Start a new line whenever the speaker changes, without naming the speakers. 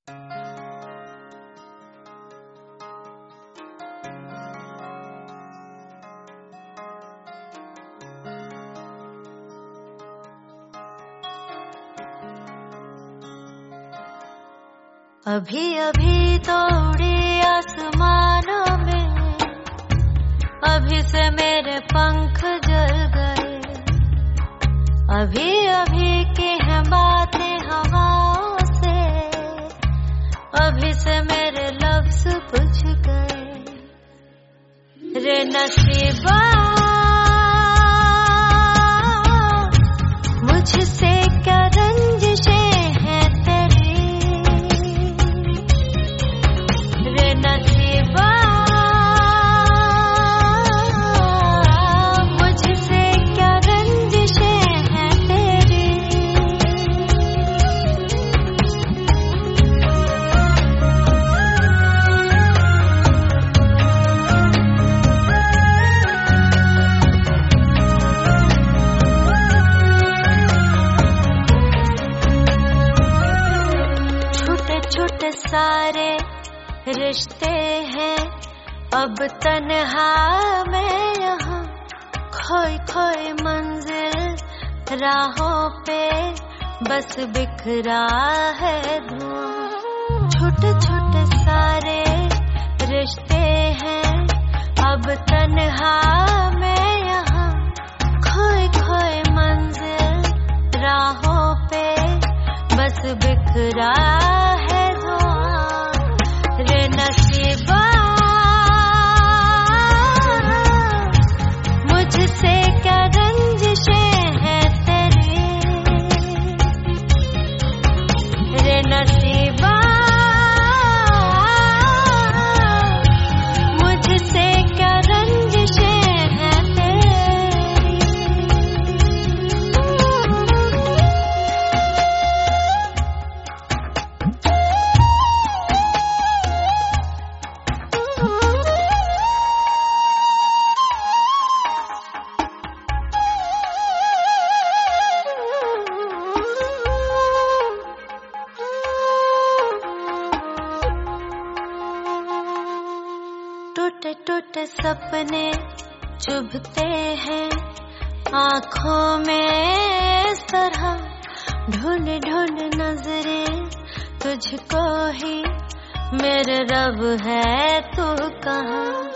अभी अभी तो उड़ी आसमानों में, अभी से मेरे पंख जल गए। अभी अभी की हैं बातें हवाओं से, अभी से मेरे लफ्ज़ बुझ गए। रे नसीबा मुझसे क्या रंजिशें हैं तेरी, रे नसीबा मुझसे क्या रंजिशें हैं तेरी। छोटे सारे रिश्ते हैं अब तन्हा मैं यहाँ, खोई खोई मंजिल राहों पे बस बिखरा है धुआं। छोटे छोटे सारे रिश्ते हैं अब तन्हा मैं यहाँ, खोई खोई मंजिल राहों पे बस बिखरा है धुआं। रे नसीबा मुझसे क्या रंजिशें हैं तेरी, रे नसीबा मुझसे क्या रंजिशें हैं तेरी। टूटे टूटे सपने चुभते हैं आँखों में इस तरह, ढूंढ ढूंढ नजरें तुझको ही मेरे रब है तू कहाँ।